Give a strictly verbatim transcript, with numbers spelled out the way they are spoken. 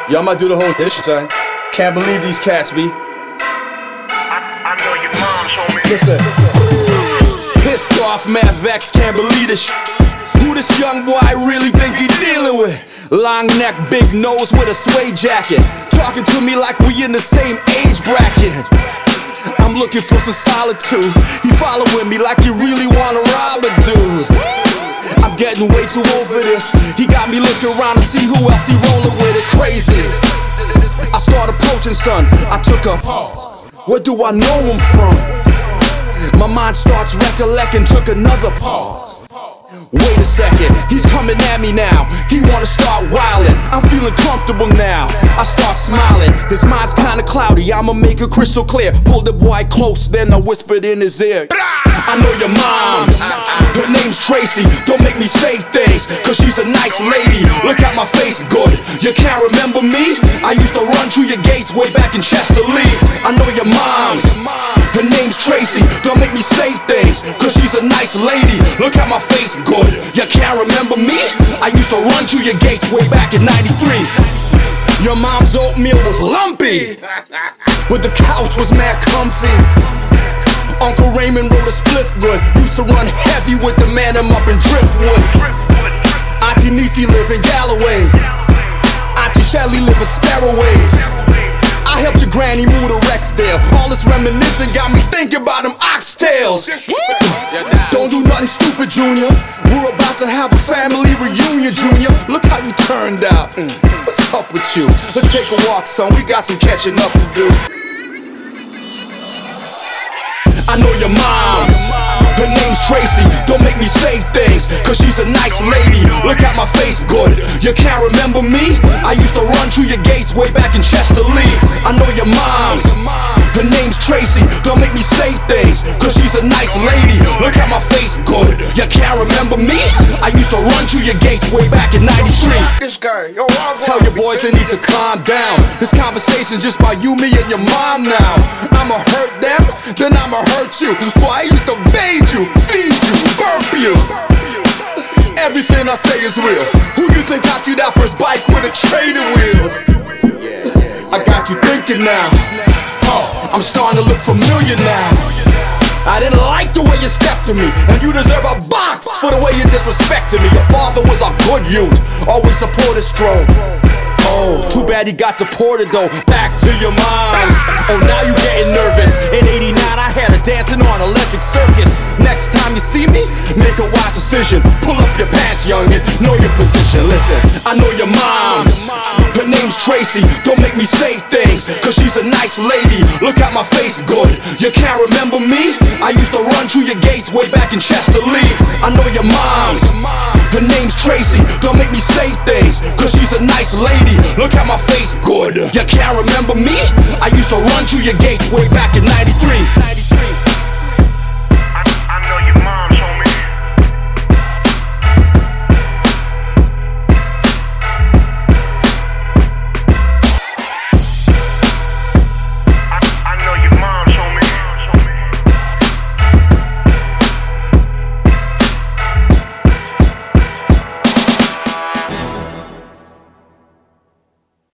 Y'all might do the whole ish thing. Can't believe these cats be. I, I know your mom told me. Listen. Pissed off, mad vexed, can't believe this sh- Who this young boy I really think he dealing with? Long neck, big nose with a suede jacket. Talking to me like we in the same age bracket. I'm looking for some solitude. He following me like he really wanna rob a dude. I'm getting way too over this. He got me looking around to see who else he rolling with. It's crazy. I start approaching, son. I took a pause. Where do I know him from? My mind starts recollecting, took another pause. Wait a second, he's coming at me now. He wanna start wildin'. I'm feeling comfortable now. I start smiling. His mind's kinda cloudy. I'ma make it crystal clear. Pulled the boy close, then I whispered in his ear. I know your mom's. Her name's Tracy. Don't make me say things, cause she's a nice lady. Look at my face, good. You can't remember me? I used to run through your gates way back in Chester Lee. I know your mom's. Her name's Tracy. Don't make me say things, cause she's a nice lady. Look at my face, good. You can't remember me? I used to run through your gates way back in ninety-three. Your mom's oatmeal was lumpy, but the couch was mad comfy. Uncle Raymond rode a split good. Used to run heavy with the man him up in Driftwood. Auntie Niecy live in Galloway. Auntie Shelly live in Sparroways. I helped your granny move to Rexdale. All this reminiscing got me thinking about them oxtails. Don't do nothing stupid, Junior. We're about to have a family reunion, Junior. Look how you turned out. mm. What's up with you? Let's take a walk, son. We got some catching up to do. I know your mom's. Her name's Tracy. Don't make me say things, cause she's a nice lady. Look at my face, good. You can't remember me? I used to run through your gates way back in Chester Lee. I know your mom's. Her name's Tracy. Don't make me say things, cause she's a nice lady. Look at my face, good. You can't remember me? I used to run through your gates way back in ninety-three. This guy, yo, Tell your boys they need to calm down. This conversation's just about you, me, and your mom now. I'ma hurt them, then I'ma hurt you. Boy, I used to bathe you, feed you, burp you. Everything I say is real. Who you think got you that first bike with a trailer wheels? I got you thinking now. I'm starting to look familiar now. I didn't like the way you stepped to me, and you deserve a box for the way you disrespected me. Your father was a good youth, always supported strong. Oh, too bad he got deported though. Back to your moms. Oh, now you getting nervous. In eighty-nine I had her dancing on Electric Circus. Next time you see me, make a wise decision. Pull up your pants, youngin', know your position. Listen, I know your mom's. Her name's Tracy. Don't make me say things, cause she's a nice lady. Look at my face, good. You can't remember me? I used to run through your gates way back in Chester Lee. I know your mom's. Her name's Tracy. Don't make me say things, cause she's a nice lady. Look at my face, good. You can't remember me? I used to run through your gates way back in ninety-three.